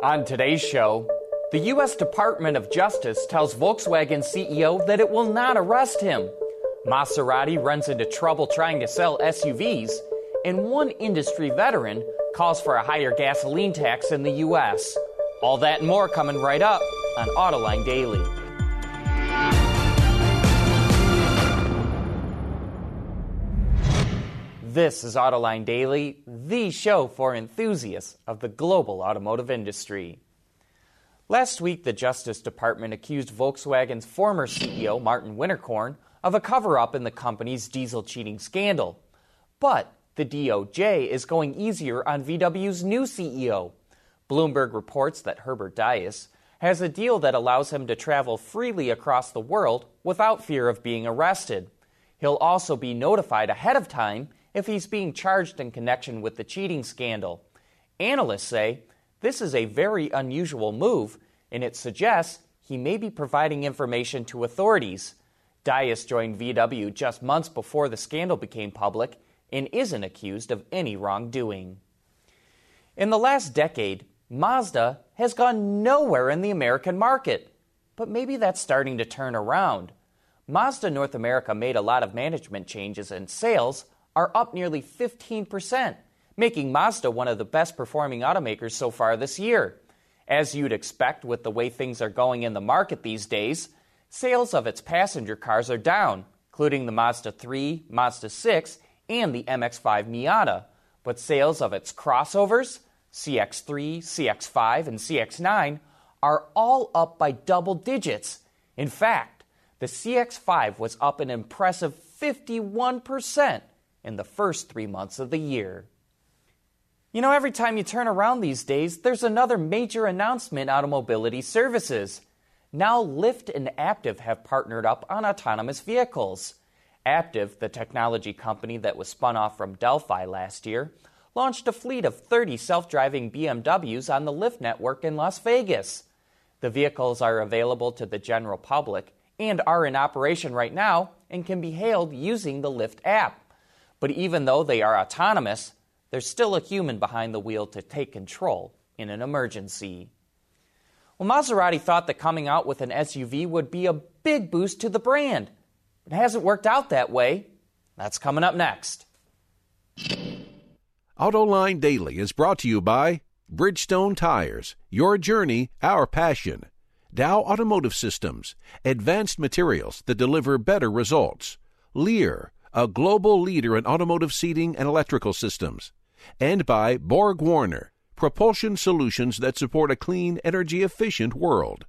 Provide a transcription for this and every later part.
On today's show, the U.S. Department of Justice tells Volkswagen CEO that it will not arrest him. Maserati runs into trouble trying to sell SUVs, and one industry veteran calls for a higher gasoline tax in the U.S. All that and more coming right up on Autoline Daily. This is Autoline Daily, the show for enthusiasts of the global automotive industry. Last week, the Justice Department accused Volkswagen's former CEO, Martin Winterkorn, of a cover-up in the company's diesel cheating scandal. But the DOJ is going easier on VW's new CEO. Bloomberg reports that Herbert Diess has a deal that allows him to travel freely across the world without fear of being arrested. He'll also be notified ahead of time if he's being charged in connection with the cheating scandal. Analysts say this is a very unusual move, and it suggests he may be providing information to authorities. Diess joined VW just months before the scandal became public and isn't accused of any wrongdoing. In the last decade, Mazda has gone nowhere in the American market, but maybe that's starting to turn around. Mazda North America made a lot of management changes, and sales are up nearly 15%, making Mazda one of the best performing automakers so far this year. As you'd expect with the way things are going in the market these days, sales of its passenger cars are down, including the Mazda 3, Mazda 6, and the MX-5 Miata. But sales of its crossovers, CX-3, CX-5, and CX-9, are all up by double digits. In fact, the CX-5 was up an impressive 51% in the first 3 months of the year. You know, every time you turn around these days, there's another major announcement out of mobility services. Now Lyft and Aptiv have partnered up on autonomous vehicles. Aptiv, the technology company that was spun off from Delphi last year, launched a fleet of 30 self-driving BMWs on the Lyft network in Las Vegas. The vehicles are available to the general public and are in operation right now and can be hailed using the Lyft app. But even though they are autonomous, there's still a human behind the wheel to take control in an emergency. Well, Maserati thought that coming out with an SUV would be a big boost to the brand. It hasn't worked out that way. That's coming up next. Autoline Daily is brought to you by Bridgestone Tires, your journey, our passion. Dow Automotive Systems, advanced materials that deliver better results. Lear, a global leader in automotive seating and electrical systems. And by Borg Warner, propulsion solutions that support a clean, energy-efficient world.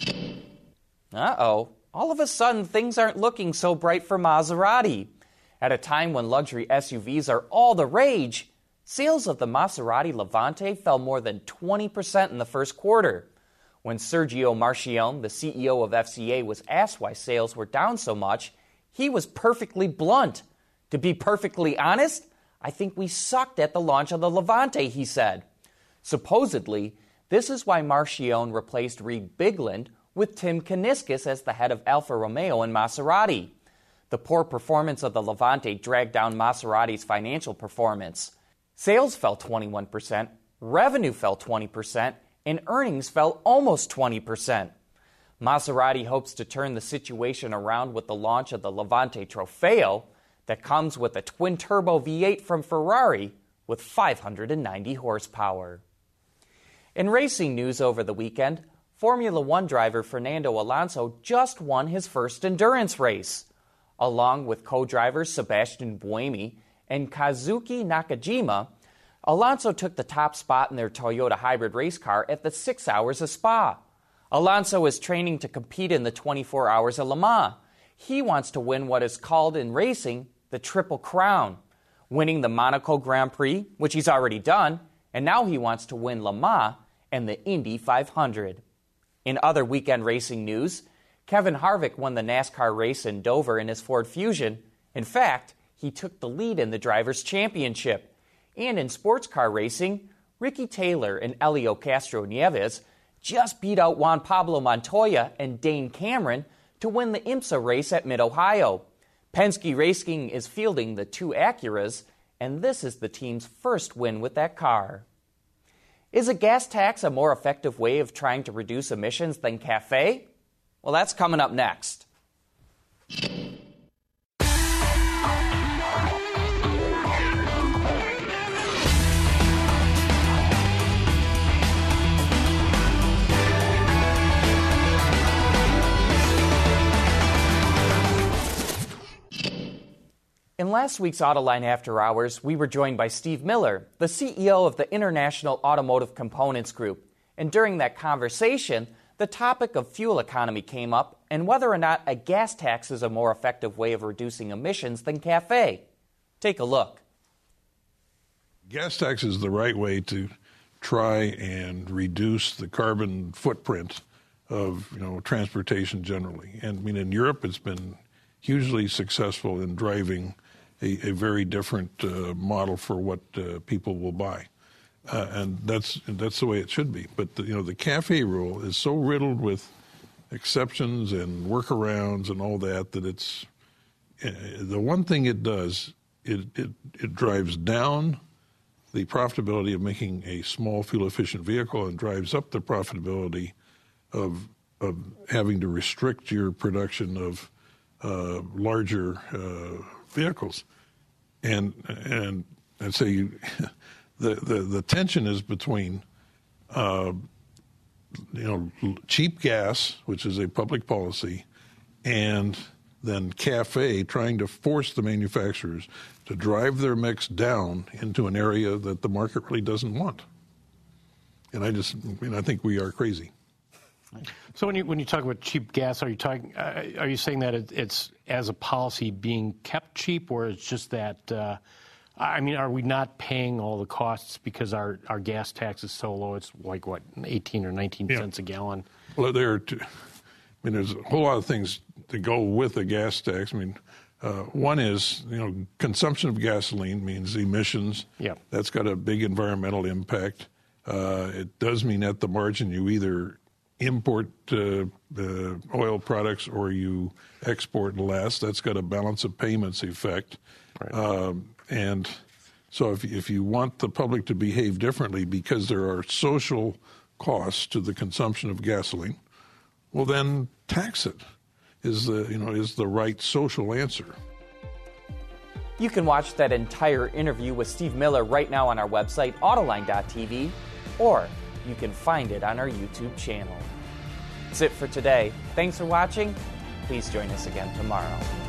Uh-oh. All of a sudden, things aren't looking so bright for Maserati. At a time when luxury SUVs are all the rage, sales of the Maserati Levante fell more than 20% in the first quarter. When Sergio Marchionne, the CEO of FCA, was asked why sales were down so much, he was perfectly blunt. To be perfectly honest, I think we sucked at the launch of the Levante, he said. Supposedly, this is why Marchionne replaced Reid Bigland with Tim Kuniskis as the head of Alfa Romeo and Maserati. The poor performance of the Levante dragged down Maserati's financial performance. Sales fell 21%, revenue fell 20%, and earnings fell almost 20%. Maserati hopes to turn the situation around with the launch of the Levante Trofeo that comes with a twin-turbo V8 from Ferrari with 590 horsepower. In racing news over the weekend, Formula One driver Fernando Alonso just won his first endurance race. Along with co-drivers Sebastian Buemi and Kazuki Nakajima, Alonso took the top spot in their Toyota hybrid race car at the 6 Hours of Spa. Alonso is training to compete in the 24 Hours of Le Mans. He wants to win what is called in racing the Triple Crown, winning the Monaco Grand Prix, which he's already done, and now he wants to win Le Mans and the Indy 500. In other weekend racing news, Kevin Harvick won the NASCAR race in Dover in his Ford Fusion. In fact, he took the lead in the Drivers' Championship. And in sports car racing, Ricky Taylor and Helio Castroneves just beat out Juan Pablo Montoya and Dane Cameron to win the IMSA race at Mid-Ohio. Penske Racing is fielding the two Acuras, and this is the team's first win with that car. Is a gas tax a more effective way of trying to reduce emissions than CAFE? Well, that's coming up next. In last week's Autoline After Hours, we were joined by Steve Miller, the CEO of the International Automotive Components Group. And during that conversation, the topic of fuel economy came up and whether or not a gas tax is a more effective way of reducing emissions than CAFE. Take a look. Gas tax is the right way to try and reduce the carbon footprint of transportation generally. And I mean, in Europe, it's been hugely successful in driving a very different model for what people will buy, and that's the way it should be. But the CAFE rule is so riddled with exceptions and workarounds and all that it's the one thing it does. It drives down the profitability of making a small fuel efficient vehicle and drives up the profitability of having to restrict your production of larger vehicles, and I'd say the tension is between cheap gas, which is a public policy, and then CAFE trying to force the manufacturers to drive their mix down into an area that the market really doesn't want. And I think we are crazy. So when you talk about cheap gas, are you saying that it's as a policy being kept cheap, or it's just that? Are we not paying all the costs because our gas tax is so low? It's like 18 or 19 cents a gallon. Well, there's a whole lot of things to go with a gas tax. One is consumption of gasoline means emissions. Yeah, that's got a big environmental impact. It does mean at the margin you either import oil products or you export less. That's got a balance of payments effect. Right. And so if you want the public to behave differently because there are social costs to the consumption of gasoline, well then tax it is the right social answer. You can watch that entire interview with Steve Miller right now on our website, Autoline.tv, or you can find it on our YouTube channel. That's it for today. Thanks for watching. Please join us again tomorrow.